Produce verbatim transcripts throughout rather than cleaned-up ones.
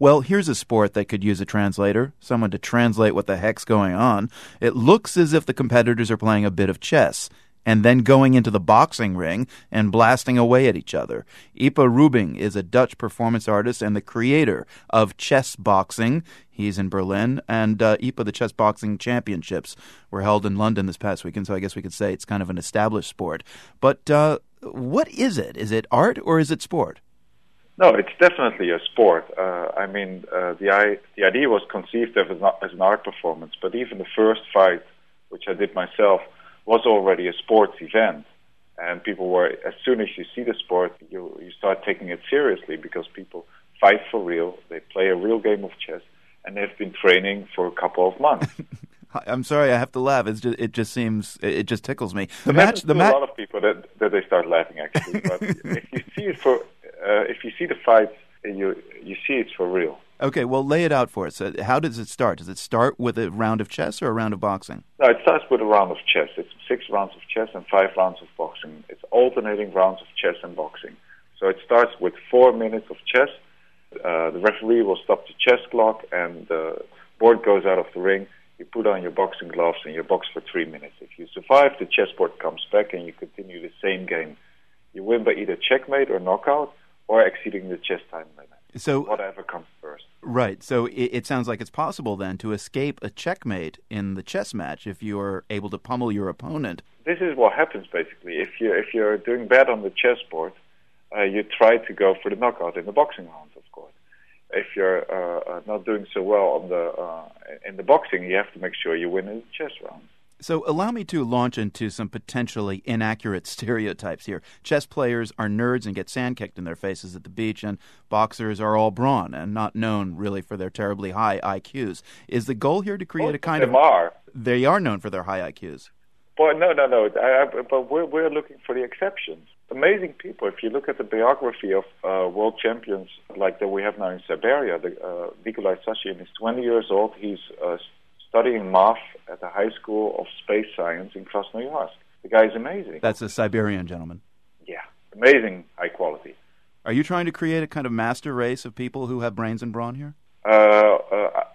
Well, here's a sport that could use a translator, someone to translate what the heck's going on. It looks as if the competitors are playing a bit of chess and then going into the boxing ring and blasting away at each other. Ipe Rubing is a Dutch performance artist and the creator of chess boxing. He's in Berlin, and uh, Ipe, the chess boxing championships were held in London this past weekend, so I guess we could say it's kind of an established sport. But uh, what is it? Is it art or is it sport? No, it's definitely a sport. Uh, I mean, uh, the, I, the idea was conceived as an, as an art performance, but even the first fight, which I did myself, was already a sports event. And people were, as soon as you see the sport, you, you start taking it seriously because people fight for real, they play a real game of chess, and they've been training for a couple of months. I'm sorry, I have to laugh. It's just, it just seems, it just tickles me. The match, the match. A lot of people that that they start laughing actually. But if you see it for, uh, if you see the fights, you you see it's for real. Okay, well, lay it out for us. Uh, how does it start? Does it start with a round of chess or a round of boxing? No, it starts with a round of chess. It's six rounds of chess and five rounds of boxing. It's alternating rounds of chess and boxing. So it starts with four minutes of chess. Uh, the referee will stop the chess clock, and the board goes out of the ring. You put on your boxing gloves and you box for three minutes. If you survive, the chessboard comes back and you continue the same game. You win by either checkmate or knockout or exceeding the chess time limit. So whatever comes first. Right. So it, it sounds like it's possible then to escape a checkmate in the chess match if you are able to pummel your opponent. This is what happens basically. If you if you're doing bad on the chessboard, uh, you try to go for the knockout in the boxing rounds, of course. If you're uh, uh, not doing so well on the uh, in the boxing, you have to make sure you win in the chess rounds. So allow me to launch into some potentially inaccurate stereotypes here. Chess players are nerds and get sand kicked in their faces at the beach, and boxers are all brawn and not known really for their terribly high I Qs. Is the goal here to create Most a kind of them of... are. They are known for their high I Qs. But no, no, no. I, I, but we're, we're looking for the exceptions. Amazing people. If you look at the biography of uh, world champions like that we have now in Siberia, the, uh, Nikolai Sashin is twenty years old. He's uh, studying math at the High School of Space Science in Krasnoyarsk. The guy is amazing. That's a Siberian gentleman. Yeah, amazing high quality. Are you trying to create a kind of master race of people who have brains and brawn here? Uh, uh,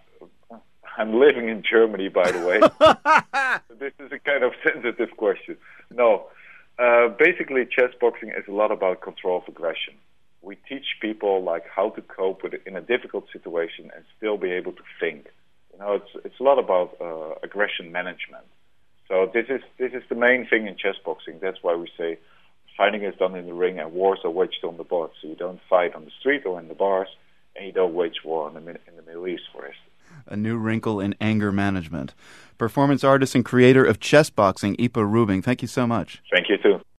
I'm living in Germany, by the way. This is a kind of sensitive question. No. Uh, basically, chess boxing is a lot about control of aggression. We teach people like how to cope with it in a difficult situation and still be able to think. You know, it's it's a lot about uh, aggression management. So this is this is the main thing in chess boxing. That's why we say fighting is done in the ring and wars are waged on the board. So you don't fight on the street or in the bars, and you don't wage war in the, in the Middle East, for instance. A new wrinkle in anger management. Performance artist and creator of chess boxing, Ipe Rubing. Thank you so much. Thank you, too.